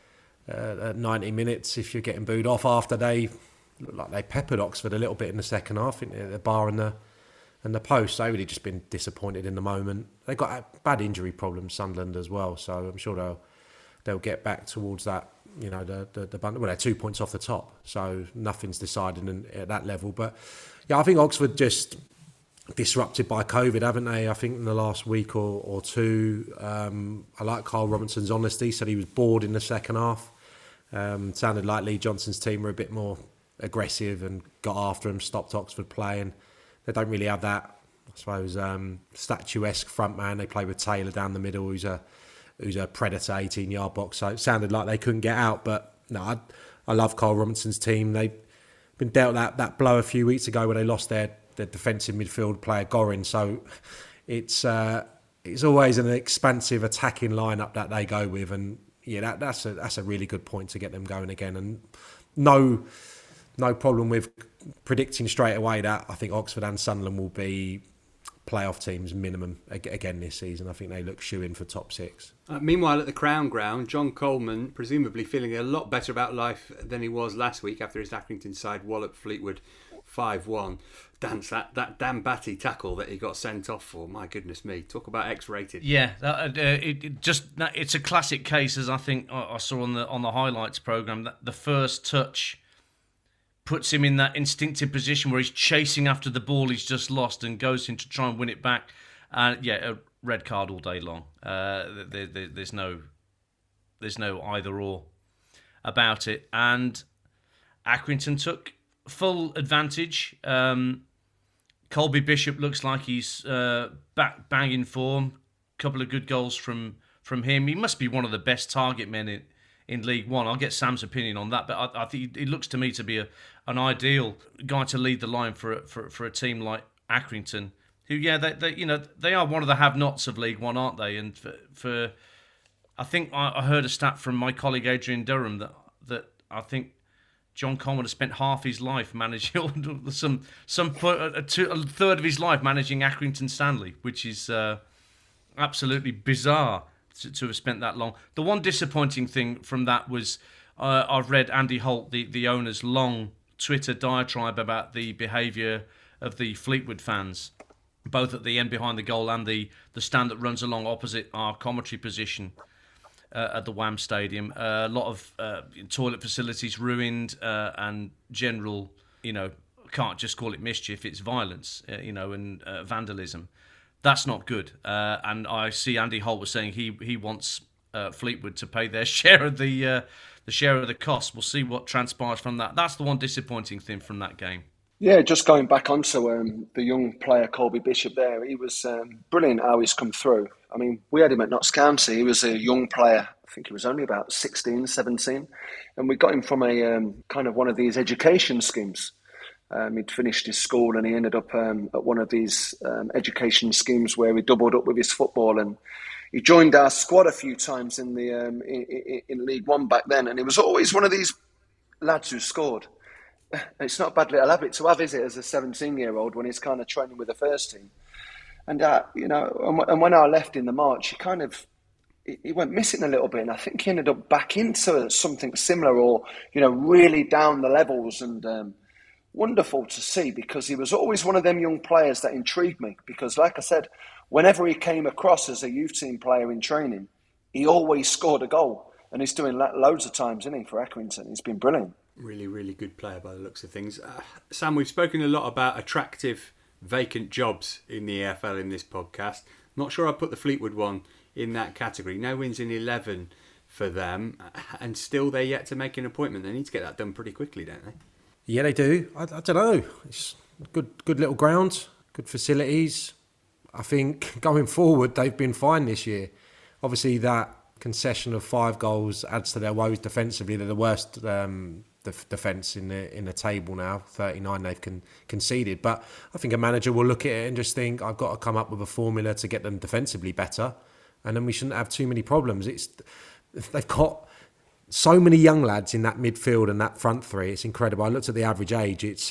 90 minutes. If you're getting booed off after they look like they peppered Oxford a little bit in the second half, I think the bar and the post, they've really just been disappointed in the moment. They've got bad injury problems, Sunderland as well, so I'm sure they'll get back towards that. You know, well, they're 2 points off the top, so nothing's decided at that level. But yeah, I think Oxford just disrupted by COVID, haven't they? I think in the last week or two. I like Carl Robinson's honesty. Said he was bored in the second half. Sounded like Lee Johnson's team were a bit more aggressive and got after him, stopped Oxford playing. They don't really have that, I suppose, statuesque front man. They play with Taylor down the middle, who's a predator, 18-yard box. So it sounded like they couldn't get out. But no, I love Carl Robinson's team. They've been dealt that blow a few weeks ago when they lost their defensive midfield player Gorin. So it's always an expansive attacking lineup that they go with, and yeah, that's a really good point to get them going again. And no problem with predicting straight away that I think Oxford and Sunderland will be playoff teams minimum again this season. I think they look shoe-in for top 6. Meanwhile, at the Crown Ground, John Coleman presumably feeling a lot better about life than he was last week after his Accrington side walloped Fleetwood 5-1. Dance that Dan Batty tackle that he got sent off for. My goodness me, talk about X-rated. Yeah, it's a classic case, as I think I saw on the highlights programme, that the first touch puts him in that instinctive position where he's chasing after the ball he's just lost and goes in to try and win it back. A red card all day long. There's no either or about it. And Accrington took full advantage. Colby Bishop looks like he's back bang in form. Couple of good goals from him. He must be one of the best target men in League One. I'll get Sam's opinion on that, but I think it looks to me to be an ideal guy to lead the line for a team like Accrington, who they are one of the have-nots of League One, aren't they? And for I think I heard a stat from my colleague Adrian Durham that I think John Coleman has spent half his life managing a third of his life managing Accrington Stanley, which is absolutely bizarre to have spent that long. The one disappointing thing from that was I've read Andy Holt, the owner's long Twitter diatribe about the behaviour of the Fleetwood fans, both at the end behind the goal and the stand that runs along opposite our commentary position at the Wham Stadium. A lot of toilet facilities ruined and general, can't just call it mischief, it's violence, and vandalism. That's not good. And I see Andy Holt was saying he wants Fleetwood to pay their share of the share of the cost. We'll see what transpires from that. That's the one disappointing thing from that game. Yeah, just going back onto the young player Colby Bishop there, he was brilliant how he's come through. I mean, we had him at Notts County. He was a young player. I think he was only about 16, 17. And we got him from a kind of one of these education schemes. He'd finished his school and he ended up at one of these education schemes where he doubled up with his football. And he joined our squad a few times in the in League One back then. And he was always one of these lads who scored. It's not a bad little habit to have, is it, as a 17-year-old when he's kind of training with the first team. And, and when I left in the March, he went missing a little bit. And I think he ended up back into something similar or, really down the levels. And wonderful to see because he was always one of them young players that intrigued me. Because, like I said, whenever he came across as a youth team player in training, he always scored a goal. And he's doing that loads of times, isn't he, for Accrington? He's been brilliant. Really, really good player by the looks of things. Sam, we've spoken a lot about attractive vacant jobs in the EFL in this podcast. Not sure I'd put the Fleetwood one in that category. No wins in 11 for them, and still they're yet to make an appointment. They need to get that done pretty quickly, don't they? Yeah, they do. I don't know. It's good little ground, good facilities. I think going forward, they've been fine this year. Obviously, that concession of 5 goals adds to their woes defensively. They're the worst defence in the table now. 39 they've conceded. But I think a manager will look at it and just think, I've got to come up with a formula to get them defensively better. And then we shouldn't have too many problems. They've got so many young lads in that midfield and that front three. It's incredible. I looked at the average age. It's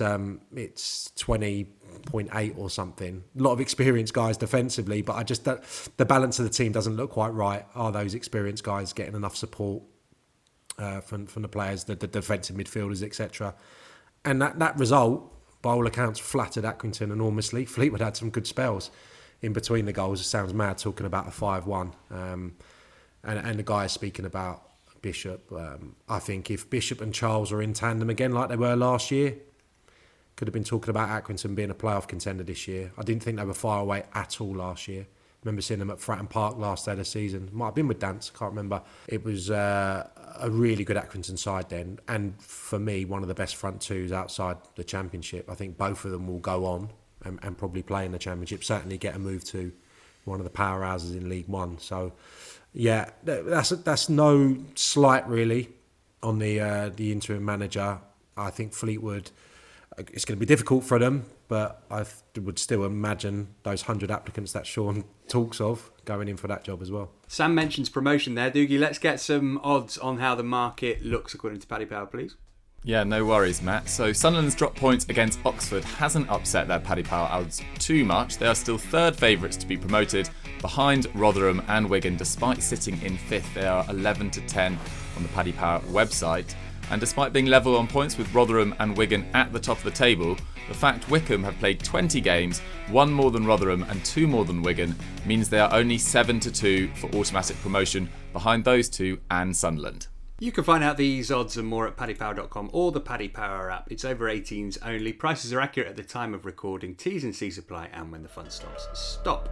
20.8 or something. A lot of experienced guys defensively, but the balance of the team doesn't look quite right. Are those experienced guys getting enough support from the players, the defensive midfielders, etc.? And that result, by all accounts, flattered Accrington enormously. Fleetwood had some good spells in between the goals. It sounds mad talking about a 5-1. And the guy is speaking about Bishop. I think if Bishop and Charles are in tandem again like they were last year, could have been talking about Accrington being a playoff contender this year. I didn't think they were far away at all last year. I remember seeing them at Fratton Park last day of the season. Might have been with Dance, I can't remember. It was a really good Accrington side then, and for me, one of the best front twos outside the Championship. I think both of them will go on and probably play in the Championship, certainly get a move to one of the powerhouses in League One. So, yeah, that's no slight really on the interim manager. I think Fleetwood, it's going to be difficult for them, but I would still imagine those 100 applicants that Sean talks of going in for that job as well. Sam mentions promotion there. Doogie, let's get some odds on how the market looks according to Paddy Power, please. Yeah, no worries, Matt. So Sunderland's drop points against Oxford hasn't upset their Paddy Power odds too much. They are still third favourites to be promoted, behind Rotherham and Wigan. Despite sitting in fifth, they are 11-10 on the Paddy Power website. And despite being level on points with Rotherham and Wigan at the top of the table, the fact Wycombe have played 20 games, 1 more than Rotherham and 2 more than Wigan, means they are only 7-2 for automatic promotion, behind those two and Sunderland. You can find out these odds and more at paddypower.com or the Paddy Power app. It's over 18s only. Prices are accurate at the time of recording. T's and C's apply, and when the fun stops, stop.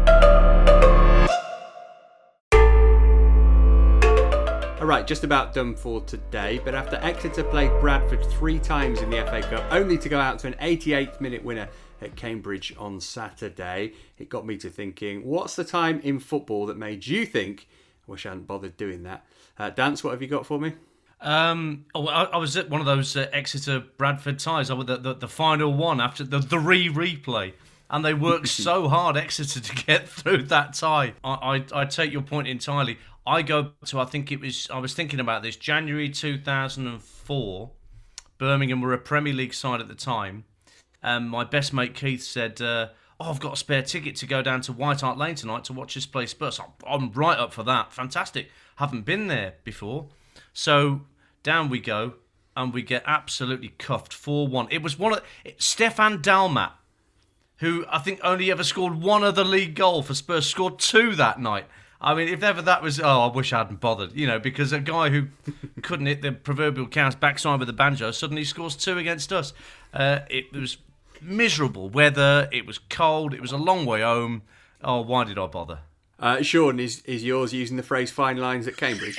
Alright, just about done for today, but after Exeter played Bradford 3 times in the FA Cup, only to go out to an 88th minute winner at Cambridge on Saturday, it got me to thinking, what's the time in football that made you think, I wish I hadn't bothered doing that? Dance, what have you got for me? I was at one of those Exeter Bradford ties, the final one after the replay. And they worked so hard, Exeter, to get through that tie. I take your point entirely. I go to, I was thinking about this, January 2004. Birmingham were a Premier League side at the time. My best mate Keith said, I've got a spare ticket to go down to White Hart Lane tonight to watch us play Spurs. I'm right up for that. Fantastic. Haven't been there before. So down we go, and we get absolutely cuffed 4-1. It was Stefan Dalmat, who I think only ever scored one other league goal for Spurs, scored 2 that night. I mean, if ever that was, I wish I hadn't bothered, because a guy who couldn't hit the proverbial cow's backside with a banjo suddenly scores 2 against us. It was miserable weather, it was cold, it was a long way home. Oh, why did I bother? Sean, is yours using the phrase fine lines at Cambridge?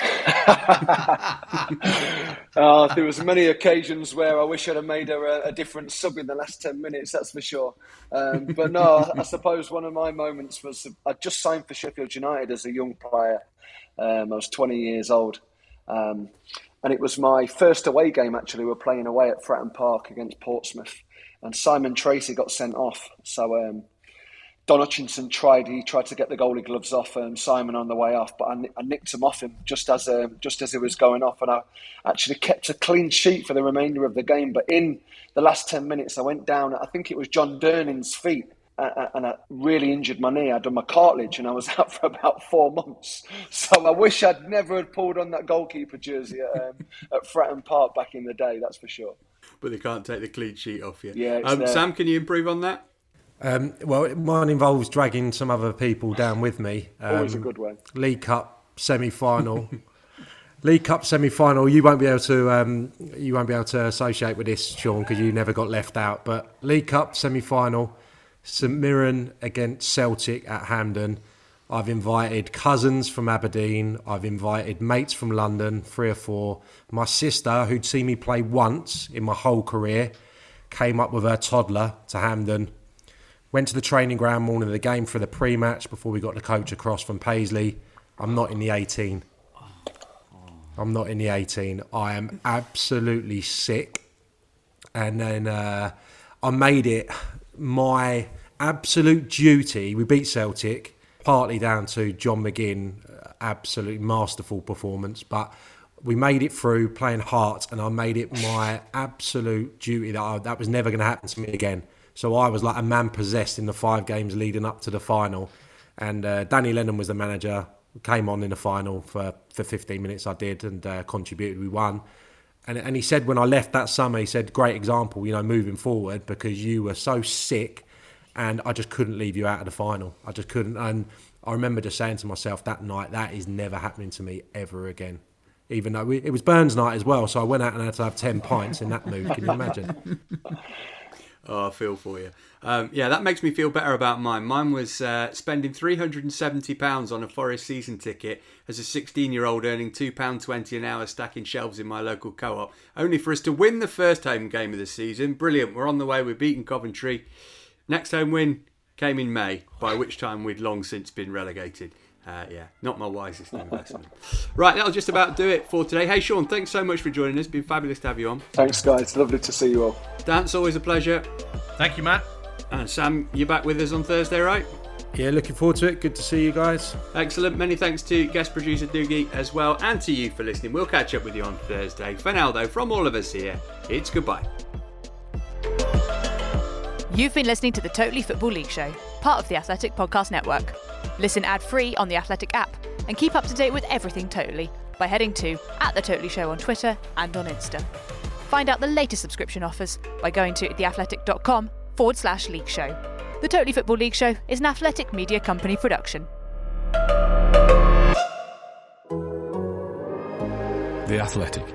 There was many occasions where I wish I'd have made a different sub in the last 10 minutes, that's for sure. But no, I suppose one of my moments was I just signed for Sheffield United as a young player. I was 20 years old. And it was my first away game, actually. We were playing away at Fratton Park against Portsmouth. And Simon Tracy got sent off. So Don Hutchinson tried to get the goalie gloves off Simon on the way off, but I nicked him off him just as he was going off, and I actually kept a clean sheet for the remainder of the game. But in the last 10 minutes, I went down. I think it was John Durning's feet, and I really injured my knee. I'd done my cartilage, and I was out for about 4 months. So I wish I'd never had pulled on that goalkeeper jersey at Fratton Park back in the day. That's for sure. But they can't take the clean sheet off you. Yeah. Sam, can you improve on that? Well, mine involves dragging some other people down with me. Always a good one. League Cup semi-final. League Cup semi-final. You won't be able to associate with this, Sean, because you never got left out. But League Cup semi-final, St Mirren against Celtic at Hampden. I've invited cousins from Aberdeen. I've invited mates from London, 3 or 4. My sister, who'd seen me play once in my whole career, came up with her toddler to Hampden. Went to the training ground morning of the game for the pre-match before we got the coach across from Paisley. I'm not in the 18. I am absolutely sick. And then I made it my absolute duty. We beat Celtic, partly down to John McGinn, absolutely masterful performance. But we made it through playing Hearts, and I made it my absolute duty that was never going to happen to me again. So I was like a man possessed in the 5 games leading up to the final. And Danny Lennon was the manager, came on in the final for 15 minutes I did, and contributed. We won. And he said when I left that summer, he said, great example, moving forward, because you were so sick and I just couldn't leave you out of the final. I just couldn't. And I remember just saying to myself that night, that is never happening to me ever again. Even though it was Burns night as well, so I went out and had to have 10 pints in that mood. Can you imagine? Oh, I feel for you. That makes me feel better about mine. Mine was spending £370 on a Forest season ticket as a 16-year-old, earning £2.20 an hour, stacking shelves in my local co-op, only for us to win the first home game of the season. Brilliant. We're on the way. We're beating Coventry. Next home win came in May, by which time we'd long since been relegated. Not my wisest investment. Right, that'll just about do it for today. Hey, Sean, thanks so much for joining us. Been fabulous to have you on. Thanks, guys. Lovely to see you all. Dan, it's always a pleasure. Thank you, Matt. And Sam, you're back with us on Thursday, right? Yeah, looking forward to it. Good to see you guys. Excellent. Many thanks to guest producer Doogie as well, and to you for listening. We'll catch up with you on Thursday. For now, though, from all of us here, it's goodbye. You've been listening to the Totally Football League Show, part of the Athletic Podcast Network. Listen ad-free on the Athletic app and keep up to date with everything Totally by heading to @TheTotally Show on Twitter and on Insta. Find out the latest subscription offers by going to theathletic.com/league show. The Totally Football League Show is an Athletic Media Company production. The Athletic.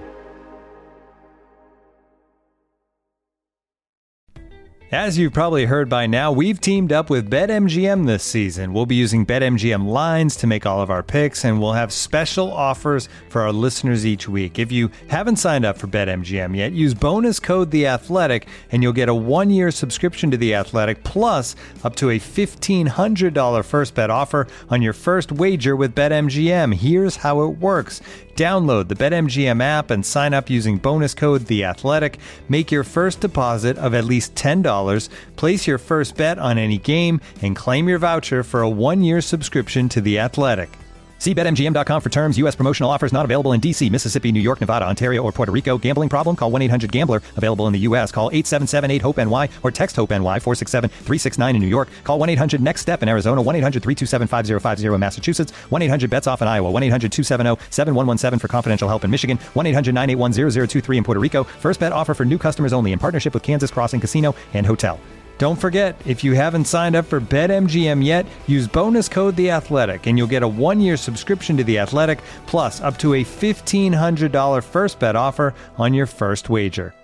As you've probably heard by now, we've teamed up with BetMGM this season. We'll be using BetMGM lines to make all of our picks, and we'll have special offers for our listeners each week. If you haven't signed up for BetMGM yet, use bonus code THEATHLETIC, and you'll get a 1-year subscription to The Athletic, plus up to a $1,500 first bet offer on your first wager with BetMGM. Here's how it works. Download the BetMGM app and sign up using bonus code THEATHLETIC. Make your first deposit of at least $10. Place your first bet on any game and claim your voucher for a 1-year subscription to The Athletic. See BetMGM.com for terms. U.S. promotional offers not available in D.C., Mississippi, New York, Nevada, Ontario, or Puerto Rico. Gambling problem? Call 1-800-GAMBLER. Available in the U.S. Call 877-8-HOPE-NY or text HOPE-NY 467-369 in New York. Call 1-800-NEXT-STEP in Arizona. 1-800-327-5050 in Massachusetts. 1-800-BETS-OFF in Iowa. 1-800-270-7117 for confidential help in Michigan. 1-800-981-0023 in Puerto Rico. First bet offer for new customers only in partnership with Kansas Crossing Casino and Hotel. Don't forget, if you haven't signed up for BetMGM yet, use bonus code THEATHLETIC and you'll get a 1-year subscription to The Athletic, plus up to a $1,500 first bet offer on your first wager.